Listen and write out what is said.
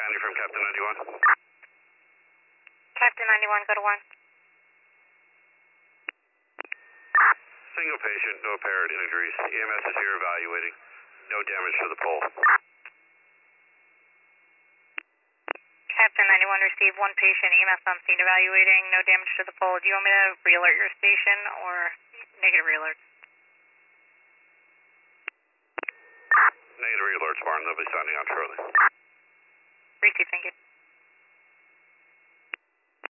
Sandy from Captain 91. Captain 91, go to 1. Single patient, no apparent injuries. EMS is here evaluating. No damage to the pole. Captain 91, receive 1 patient, EMS on scene evaluating, no damage to the pole. Do you want me to re-alert your station or negative re-alert? Negative re-alerts, Martin. They'll be signing on shortly. Receive, thank you.